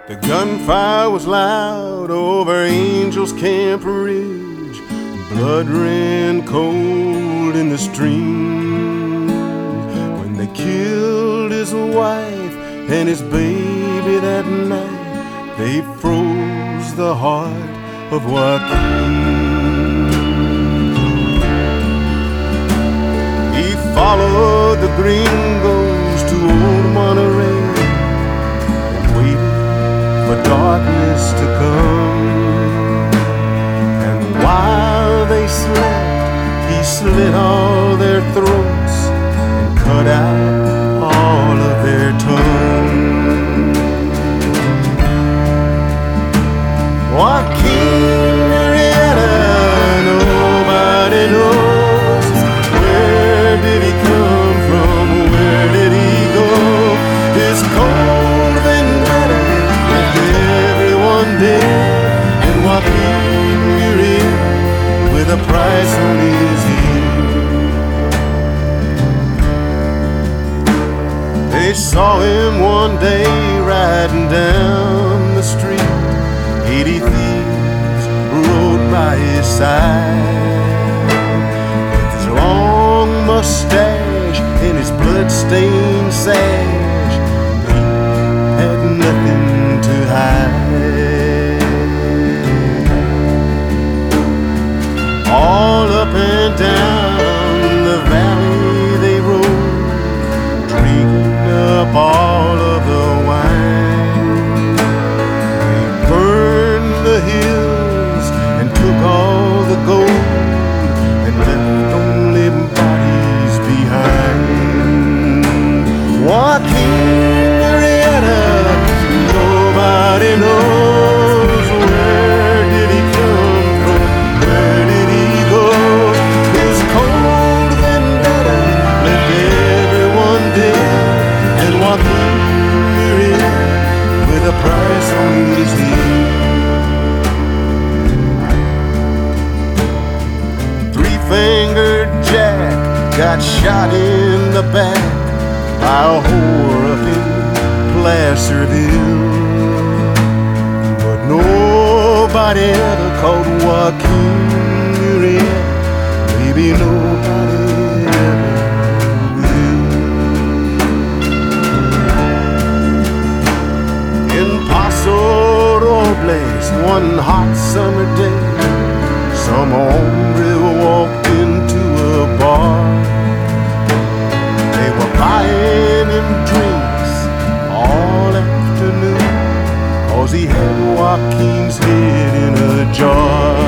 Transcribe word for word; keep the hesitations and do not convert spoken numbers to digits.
The gunfire was loud over Angels Camp Ridge. Blood ran cold in the stream when they killed his wife and his baby that night. They froze the heart of Joaquin. He followed the gringos to old Monterey and waited for darkness to come. And while they slept, he slit all their throats and cut out all of their tongue. Joaquin Murrieta, nobody knows. Where did he come from? Where did he go? His cold vendetta left everyone dead, and Joaquin Murrieta with a price on his head. They saw him one day riding down the street. Eighty thieves rode by his side. With his long mustache and his blood-stained sash, he had nothing to hide. All up and down the valley they rode, drinking up all of the wine. They burned the hills and took all the gold and left only bodies behind. Joaquin Murrieta, nobody knows. Where did he come from? Where did he go? His cold vendetta left everyone dead, and Joaquin Murrieta with a price on his head. Three-fingered Jack got shot in the back by a whore up in Placerville, but nobody ever caught Joaquin Murrieta. Maybe nobody ever will. In Paso Robles, one hot summer day, some hombre walked into a bar. They were buying him drinks all afternoon, 'cause he had Joaquin's head in a jar.